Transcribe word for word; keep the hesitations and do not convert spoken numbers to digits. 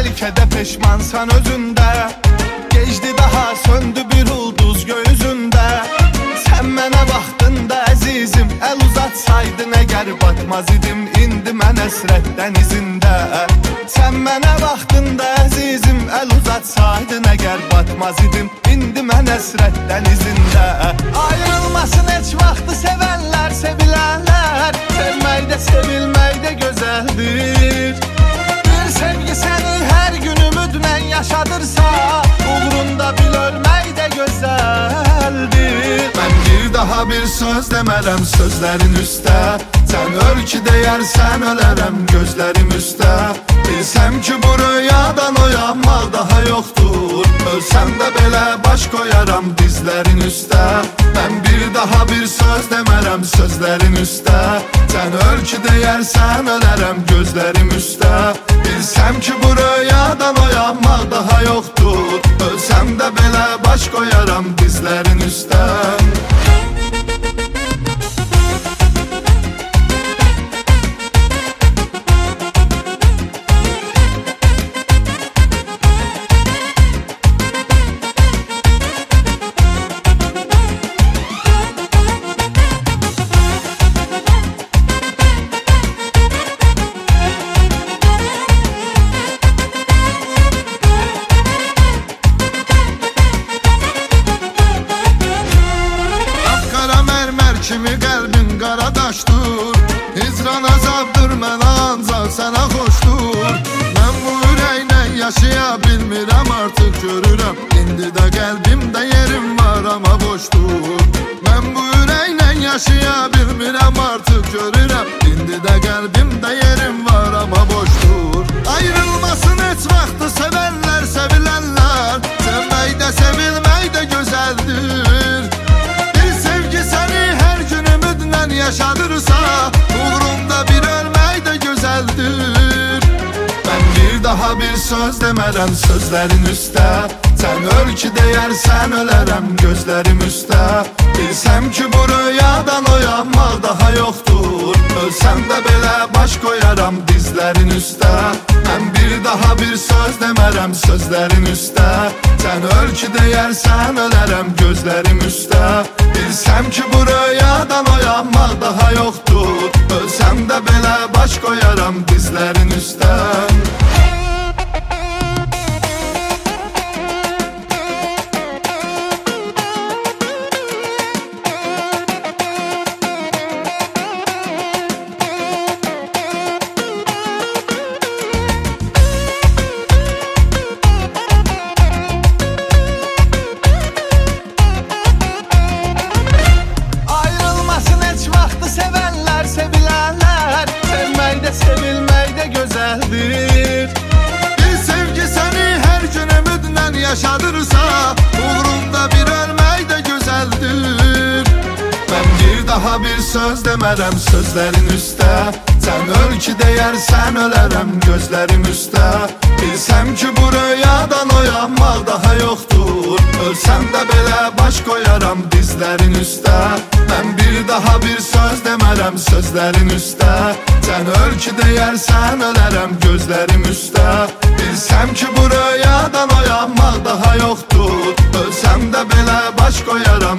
bəlkə də peşmansan özündə. Gecdi daha söndü bir ulduz göğüzündə. Sən mənə baxdında əzizim, əl uzatsaydın əgər batmaz idim indi mən əsrət dənizində. Sən mənə baxdında əzizim, əl uzatsaydın əgər batmaz idim indi mən əsrət dənizində. Ayrılmasın heç vaxtı sevənlər, sevilənlər. Sevmək də sevilmək də gözəldir. Bir sevgi səni hər gün ümidlə yaşadırsa, uğrunda bil ölmək də gözəldir. Mən bir daha bir söz demərəm sözlərin üstə. Sən öl ki deyərsən ölərəm gözlərim üstə. Bilsəm ki bu rüyadan oyanmaq daha yoxdur. Ölsəm də belə baş qoyaram dizlərin üstə. Mən bir daha bir söz demərəm sözlərin üstə. Sən öl ki deyərsən ölərəm gözlərim üstə. Bilsəm ki bu rüyadan oyanmaq daha yoxdur. Ölsəm də belə baş qoyaram dizlərin üstə. Kimi qəlbin qaradaşdır. Hicran azabdır mənə ancaq sənə xoşdur. Mən bu ürəklə yaşaya bilmirəm artıq görürəm. İndi də qəlbimdə yerim var amma boşdur. Mən bu ürəklə yaşaya bilmirəm artıq görürəm. İndi də qəlbimdə yerim var amma boşdur. Ayrılmasın heç vaxtı sevənlər, sevilənlər. Sevmək də sevilmək də gözəldir. Yaşadırsa uğrunda bir ölmək də gözəldir. Mən bir daha bir söz demərəm sözlərin üstə. Sən öl ki deyərsən ölərəm gözlərim üstə. Bilsəm ki bu rüyadan oyanmaq daha yoxdur. Ölsəm də belə baş qoyaram dizlərin üstə. Mən bir daha bir söz demərəm sözlərin üstə. Sən öl ki deyərsən ölərəm gözlərim üstə. Bilsəm ki bu rüyadan oyanmaq daha yoxdur. Ölsəm də belə baş qoyaram dizlərin üstə. Sevilmək də gözəldir. Bir sevgi səni hər gün ümidlə yaşadırsa, uğrunda bir ölmək də gözəldir. Mən bir daha bir söz demərəm sözlərin üstə. Sən öl ki deyərsən ölərəm gözlərim üstə. Bilsəm ki bu rüyadan oyanmaq daha yoxdur. Ölsəm də belə baş qoyaram dizlərin üstə. Mən bir daha bir söz demərəm sözlərin üstə. Sən öl ki deyərsən ölərəm gözlərim üstə. Bilsəm ki bu rüyadan oyanmaq daha yoxdur. Ölsəm də belə baş qoyaram